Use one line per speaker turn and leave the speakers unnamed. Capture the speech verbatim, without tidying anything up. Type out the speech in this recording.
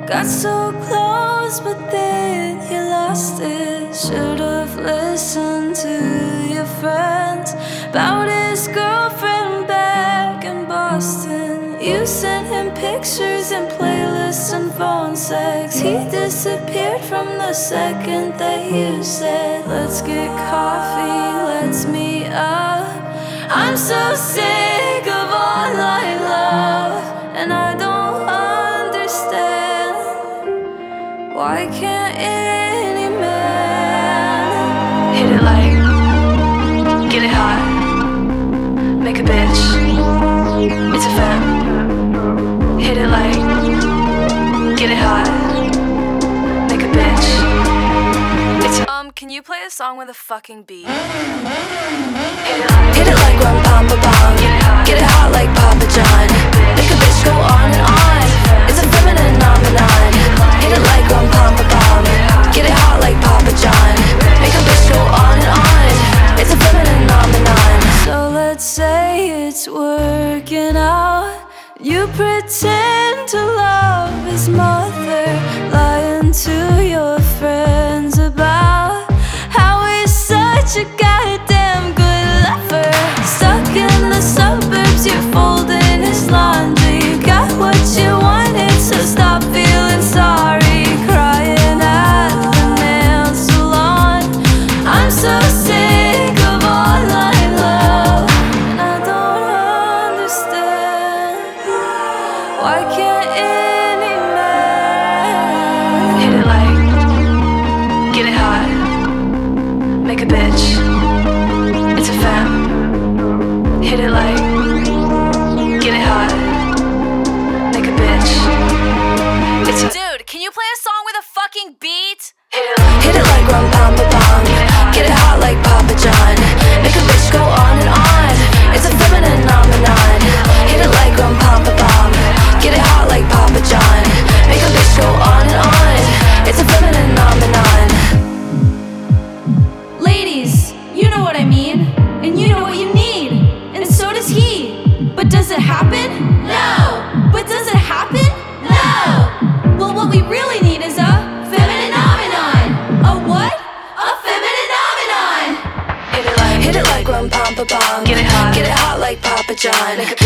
Got so close, but then you lost it. Should've listened to your friends about his girlfriend back in Boston. You sent him pictures and playlists and phone sex. He disappeared from the second that you said, let's get coffee, let's meet up. I'm so sick of online love, and I don't understand. Why can't any man
hit it like, get it hot, make a bitch, it's a femme. Hit it like, get it hot, make a bitch, it's a Um, can you play a song with a fucking beat? Hit it like,
hit it like rum pam pa pam.
Get it hot,
get it hot like Papa John. Make a bitch go on and on. It's a feminine phenomenon. Hit it like rum pam pa pam. Get it hot like Papa John. Make a bitch go on and on. It's a feminine phenomenon. So let's say it's working out. You pretend to love his mother, lying to your friends about how he's such a goddamn good lover. Stuck in the suburbs, you're folding his laundry. You got what you wanted, so stop feeling sorry. Crying at the nail salon. I'm so sick of online love, and I don't understand. Why can't any man
hit it like, get it hot, make a bitch, it's a femme. Hit it like, get it hot, make a bitch, it's a Dude, can you play a song with a fucking beat? Hit it like,
hit it like rum pam pa pam. Get it hot like Papa John. Make a bitch go on and on. It's a feminine phenomenon. Hit it like rum pam pa pam. Get it hot like Papa John. Make a bitch go on and on. It's a feminine phenomenon. Ladies, you know what I mean, and you know what you need, and so does he. But does it happen? No. But does it happen? No. Well, what we really need is a feminine phenomenon. A what? A feminine phenomenon.
hit it like,
Hit it like rum pam pa pam.
Get it hot,
Get it hot like Papa John.